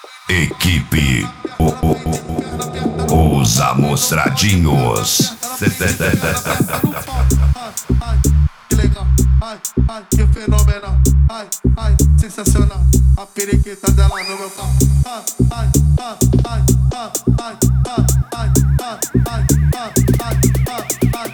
Equipe Os Amostradinhos. Que legal, ai, ai, que fenomenal, ai, ai, sensacional. A periquita dela no meu pau. Ai, ai, ai, ai, ai, ai, ai, ai, ai, ai, ai, ai, ai,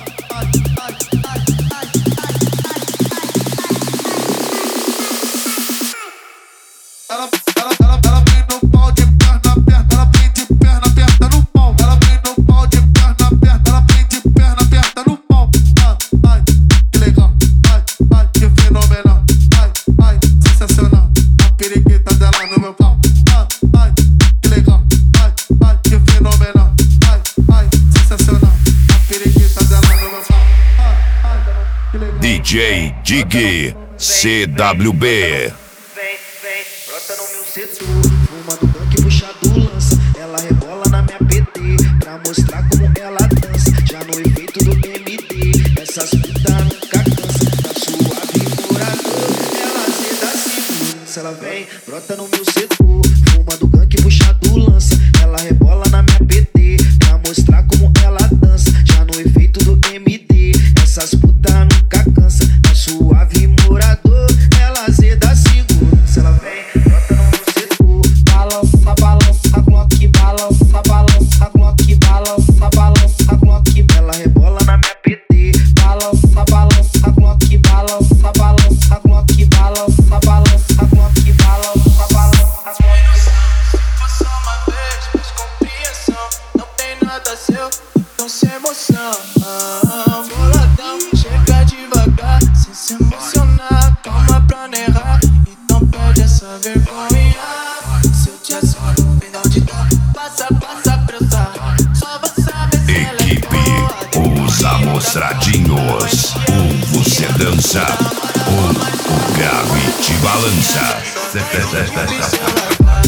ela vem no pau de perna aberta, ela vem de perna aberta no pau. Ela vem no pau de perna aberta, ela vem de perna aberta no pau. Ai, ai, que legal, ai, ai, que fenomenal, ai, ai, sensacional. A periquita dela no meu pau. Ai, ai, que legal, ai, ai, que fenomenal, ai, ai, sensacional. A periquita dela no meu pau. Ai, ai, que legal. DJ Dig CWB. Brota no meu setor, fumando gangue, puxado lança. Ela rebola na minha PT, pra mostrar como ela dança. Já no efeito do MD, essas putas nunca cansa. Tá suave e morador, ela azeda segurança. Ela vem, brota no meu setor, fumando gangue, puxado lança. Ela rebola na minha PT, pra mostrar como ela dança. Já no efeito do MD, essas putas nunca cansa. Tá suave e morador, ela azeda segurança. Ela vem, brota no meu setor. Balança, balança, Glock, balança, balança, Glock, balança, balança, Glock. Ela rebola na minha PT. Balança, balança, Glock, balança, balança, Glock, balança, balança, Glock, balança, balança. Foi só uma vez, mas compreensão. Não tem nada seu, então sem emoção. Boladão, chega devagar, sem se emocionar. Calma pra não errar, então perde essa vergonha. Se eu te assumo, vem de onde tá. Passa, passa pra eu sair. Só vou saber se ela é Equipe Os Amostradinhos. Você dança, o grave te balança.